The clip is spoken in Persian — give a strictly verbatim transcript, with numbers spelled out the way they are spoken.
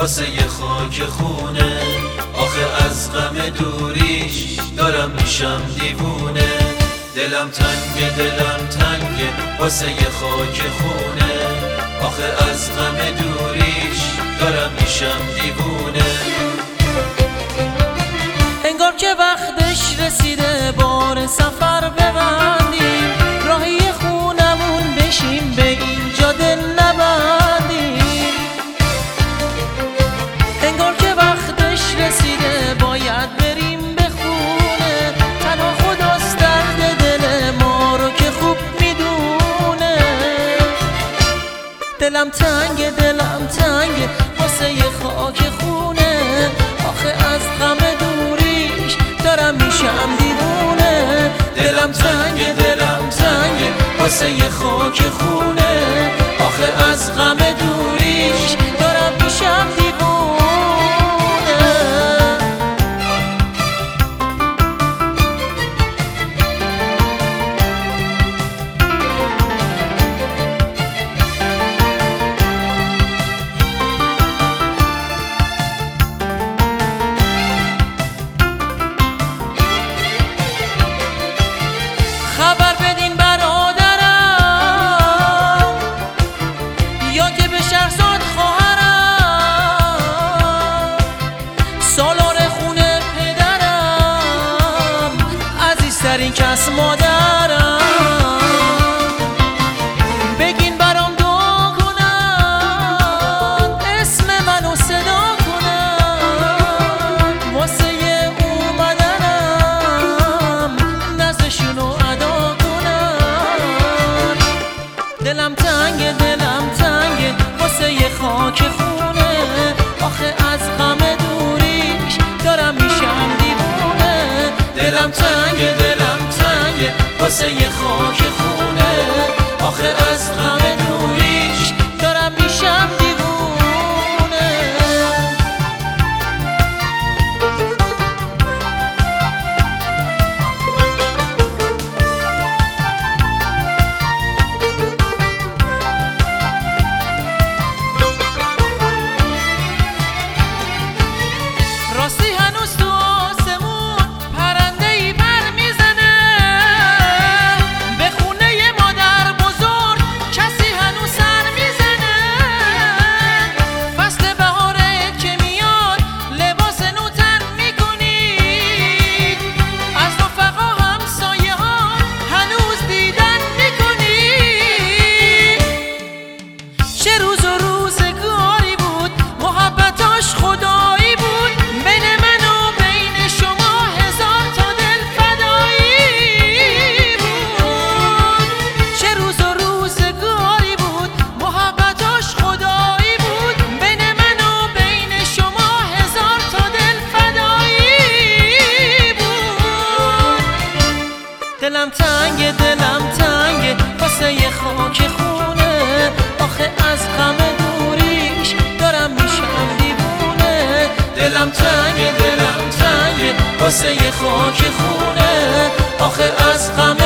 واسه یه خاک خونه. آخه از غم دوریش دارم میشم دیوونه. دلم تنگه دلم تنگه واسه یه خاک خونه. آخه از غم دوریش دارم میشم دیوونه. انگار که وقتش رسیده بار سفر ببندیم، راهی خونمون بشیم به اینجا دل نبندیم. انگار که وقتش رسیده باید بریم به خونه، تنها خداست درد دل ما رو که خوب میدونه. دلم تنگه دلم تنگه واسه یه خاک خونه. آخه از غم دوریش دارم میشم دیوونه. دلم تنگه دلم تنگه واسه یه خاک خونه. آخه از غم دوریش دارم میشم دیوونه. خبر بدین برادرم یا که به شهرزاد خواهرم، سالار خونه پدرم، عزیزترین کس مادرم. بگین برام دعا کنن، اسم منو صدا کنن، واسه اومدنم نزدشونو ادا کنن. دلم تنگه دلم تنگه واسه یه خاک خونه. آخه از غم دوریش دارم میشم دیوونه. دلم تنگه دلم تنگه واسه یه خاک خونه. آخه از غم دوریش دارم میشم دیوونه. راستی هنوز تو آسمون پرنده‌ای پر میزنه، به خونه ی مادر بزرگ کسی هنوز سر میزنه. فصل بهاره که میاد لباس نو تن میکنید، از رفقا همسایه ها هنوز دیدن میکنید. چه روز و روزگاری بود محبتاش خدایی بود، بین من و بین شما هزار تا دل فدایی بود. چه روز و روزگاری بود محبتاش خدایی بود، بین من و بین شما هزار تا دل فدایی بود. دلم تنگه دلم تنگه واسه یه خاک خونه. آخه از غم دوریش دارم میشم دیوونه. دلم تنگه دلم تنگه واسه یه خاک خونه. آخه از غم